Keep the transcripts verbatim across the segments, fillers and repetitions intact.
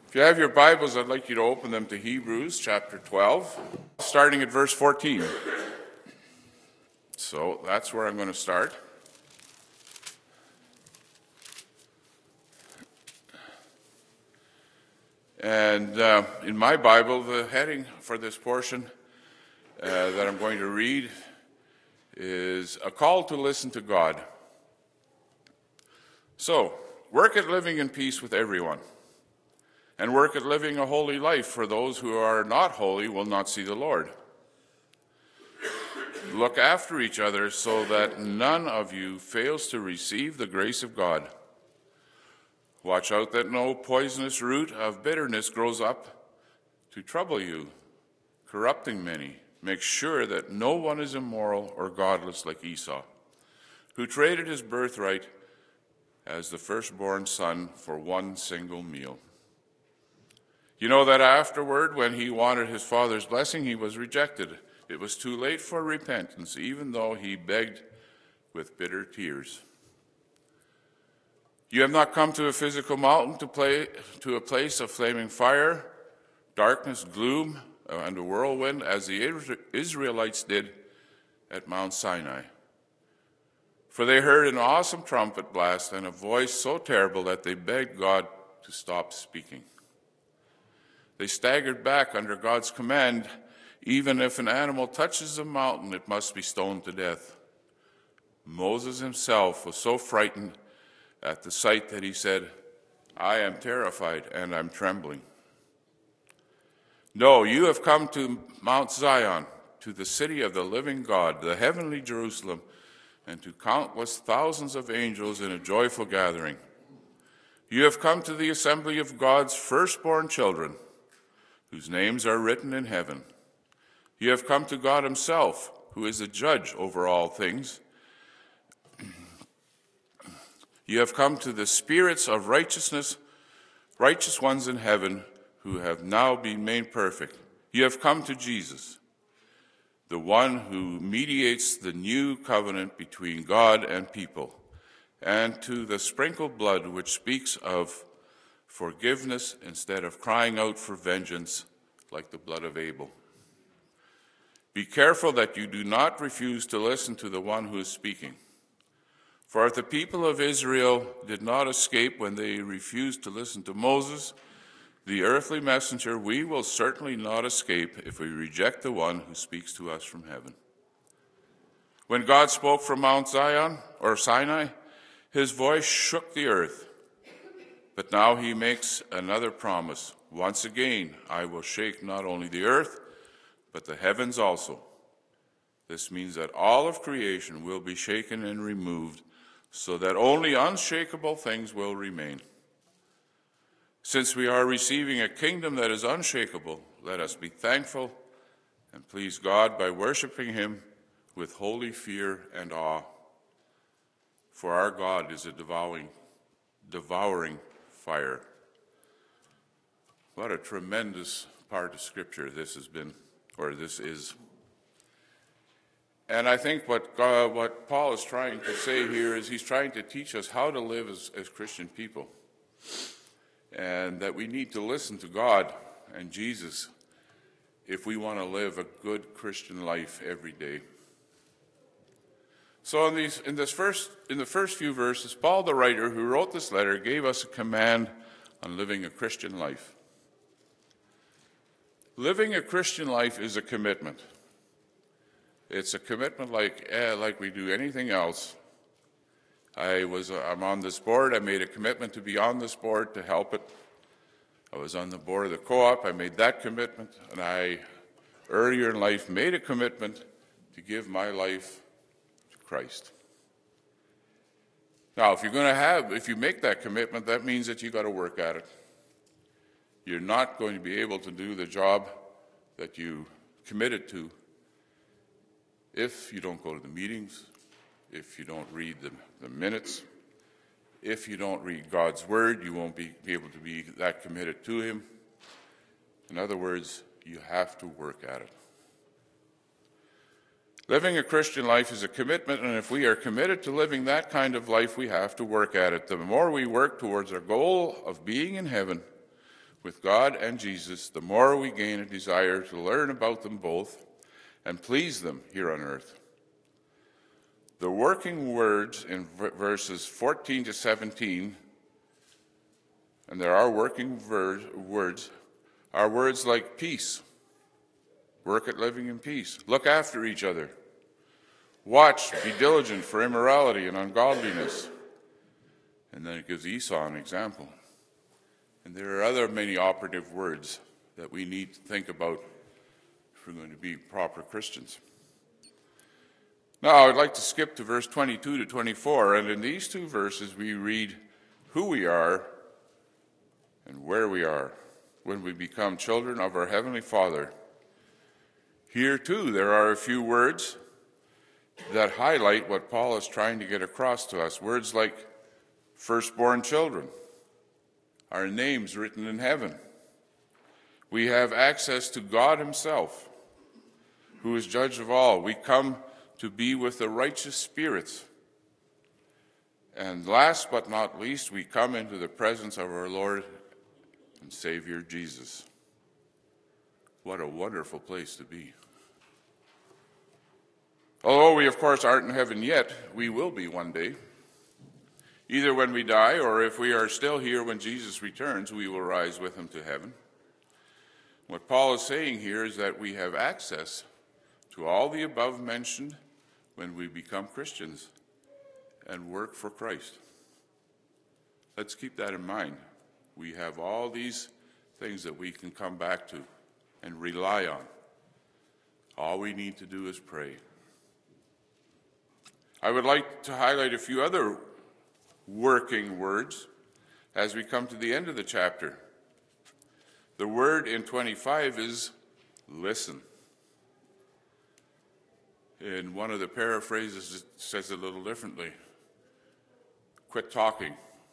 If you have your Bibles, I'd like you to open them to Hebrews chapter twelve, starting at verse fourteen. So that's where I'm going to start. And uh, in my Bible, the heading for this portion uh, that I'm going to read is A Call to Listen to God. So, work at living in peace with everyone, and work at living a holy life, for those who are not holy will not see the Lord. Look after each other so that none of you fails to receive the grace of God. Watch out that no poisonous root of bitterness grows up to trouble you, corrupting many. Make sure that no one is immoral or godless like Esau, who traded his birthright as the firstborn son for one single meal. You know that afterward, when he wanted his father's blessing, he was rejected. It was too late for repentance, even though he begged with bitter tears. You have not come to a physical mountain, to, play, to a place of flaming fire, darkness, gloom, and a whirlwind, as the Israelites did at Mount Sinai. For they heard an awesome trumpet blast and a voice so terrible that they begged God to stop speaking. They staggered back under God's command. Even if an animal touches the mountain, it must be stoned to death. Moses himself was so frightened at the sight that he said, I am terrified and I'm trembling. No, you have come to Mount Zion, to the city of the living God, the heavenly Jerusalem, and to countless thousands of angels in a joyful gathering. You have come to the assembly of God's firstborn children, whose names are written in heaven. You have come to God himself, who is a judge over all things. You have come to the spirits of righteousness, righteous ones in heaven, who have now been made perfect. You have come to Jesus, the one who mediates the new covenant between God and people, and to the sprinkled blood which speaks of forgiveness instead of crying out for vengeance like the blood of Abel. Be careful that you do not refuse to listen to the one who is speaking. For if the people of Israel did not escape when they refused to listen to Moses, the earthly messenger, we will certainly not escape if we reject the one who speaks to us from heaven. When God spoke from Mount Zion or Sinai, his voice shook the earth. But now he makes another promise. Once again, I will shake not only the earth, but the heavens also. This means that all of creation will be shaken and removed, so that only unshakable things will remain. Since we are receiving a kingdom that is unshakable, let us be thankful and please God by worshiping him with holy fear and awe. For our God is a devouring, devouring fire. What a tremendous part of Scripture this has been, or this is. And I think what God, what Paul is trying to say here is he's trying to teach us how to live as, as Christian people, and that we need to listen to God and Jesus if we want to live a good Christian life every day. So in these, in this first, in the first few verses, Paul, the writer who wrote this letter, gave us a command on living a Christian life. Living a Christian life is a commitment. It's a commitment like eh, like we do anything else. I was I'm on this board. I made a commitment to be on this board to help it. I was on the board of the co-op. I made that commitment, and I earlier in life made a commitment to give my life Christ. Now, if you're going to have, if you make that commitment, that means that you got to work at it. You're not going to be able to do the job that you committed to if you don't go to the meetings, if you don't read the, the minutes, if you don't read God's word, you won't be, be able to be that committed to him. In other words, you have to work at it. Living a Christian life is a commitment, and if we are committed to living that kind of life, we have to work at it. The more we work towards our goal of being in heaven, with God and Jesus, the more we gain a desire to learn about them both and please them here on earth. The working words in verses fourteen to seventeen, and there are working ver- words, are words like peace. Work at living in peace. Look after each other. Watch, be diligent for immorality and ungodliness. And then it gives Esau an example. And there are other many operative words that we need to think about if we're going to be proper Christians. Now, I would like to skip to verse twenty-two to twenty-four, and in these two verses we read who we are and where we are when we become children of our Heavenly Father. Here, too, there are a few words that highlight what Paul is trying to get across to us. Words like firstborn children, our names written in heaven. We have access to God himself, who is judge of all. We come to be with the righteous spirits. And last but not least, we come into the presence of our Lord and Savior Jesus. What a wonderful place to be. Although we, of course, aren't in heaven yet, we will be one day. Either when we die, or if we are still here when Jesus returns, we will rise with him to heaven. What Paul is saying here is that we have access to all the above mentioned when we become Christians and work for Christ. Let's keep that in mind. We have all these things that we can come back to and rely on. All we need to do is pray. I would like to highlight a few other working words as we come to the end of the chapter. The word in twenty-five is listen. In one of the paraphrases, it says it a little differently. Quit talking.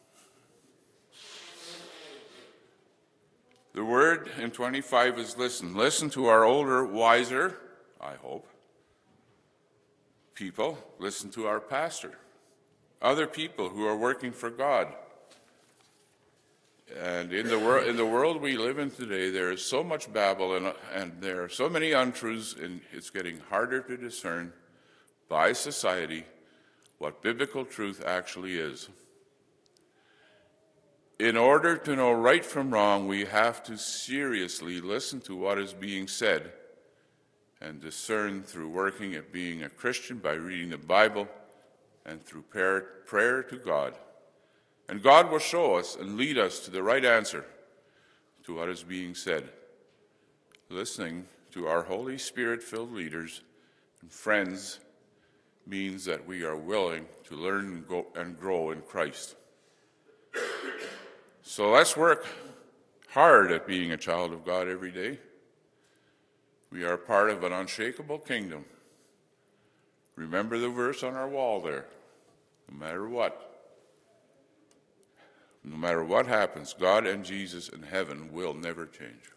The word in twenty-five is listen. Listen to our older, wiser, I hope, people. Listen to our pastor. Other people who are working for God. And in the, wor- in the world we live in today, there is so much babble and, and there are so many untruths, and it's getting harder to discern by society what biblical truth actually is. In order to know right from wrong, we have to seriously listen to what is being said and discern through working at being a Christian by reading the Bible and through prayer, prayer to God. And God will show us and lead us to the right answer to what is being said. Listening to our Holy Spirit-filled leaders and friends means that we are willing to learn and, go and grow in Christ. So let's work hard at being a child of God every day. We are part of an unshakable kingdom. Remember the verse on our wall there. No matter what, no matter what happens, God and Jesus in heaven will never change.